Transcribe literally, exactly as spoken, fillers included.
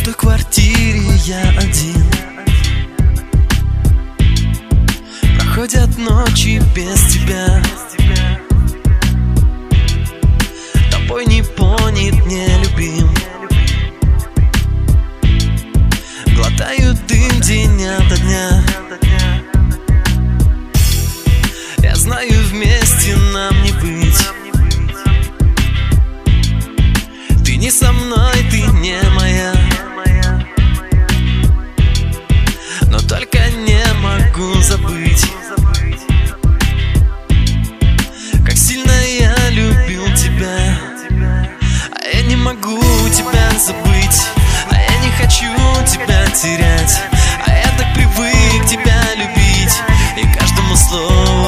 пустой квартире я один. Проходят ночи без тебя. Тобой не понят, не любим. Глотаю дым день ото дня. Я знаю, вместе нам не быть. Ты не со мной, ты не моя. Но только не могу забыть, как сильно я любил тебя. А я не могу тебя забыть, а я не хочу тебя терять. А я так привык тебя любить, и каждому слову